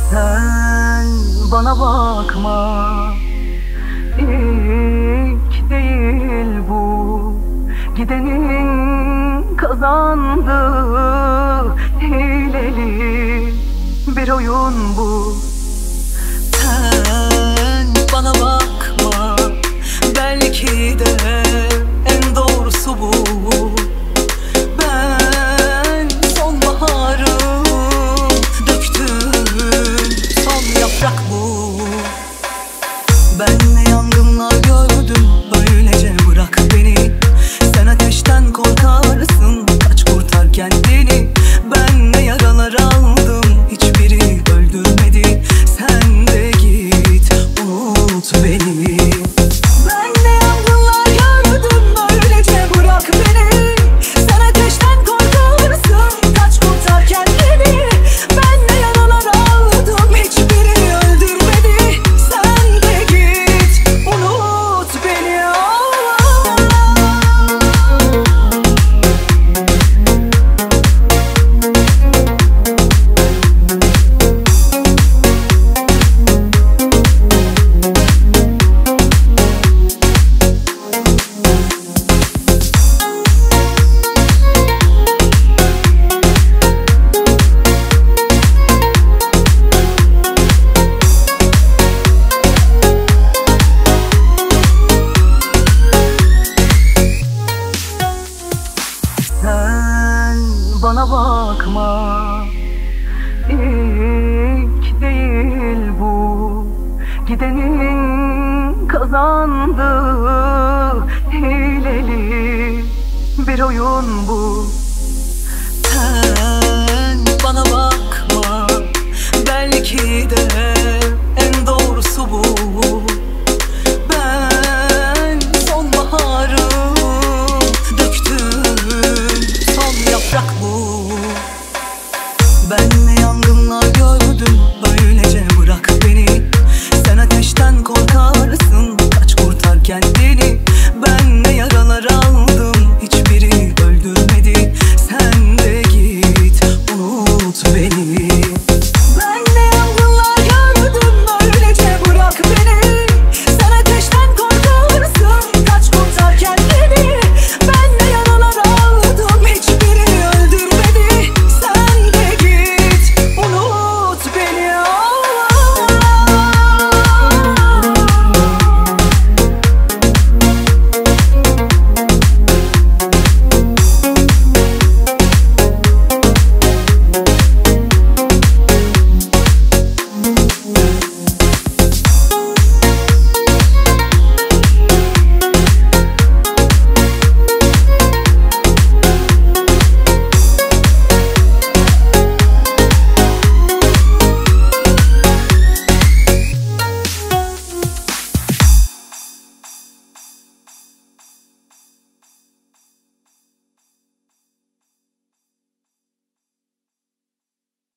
Sen bana bakma, ilk değil bu. Gidenin kazandığı hileli bir oyun bu. Sen bana bakma, belki de en doğrusu bu. Ben sonbaharım, döktüm son yaprak bu. Ben ne yangınlar gördüm, öylece bırak beni. Sen ateşten korkarsın, kaç kurtar kendini. Ben ne yaralar aldım, hiçbiri öldürmedi. Sen de git, unut beni. Ben ne yangınlar gördüm, öylece bırak beni. Sen ateşten korkarsın, kaç kurtar kendini. Ben ne yaralar aldım, hiçbiri öldürmedi. Sen de git, unut beni. Sen bana bakma, ilk değil bu. Gidenin kazandığı hileli bir oyun bu.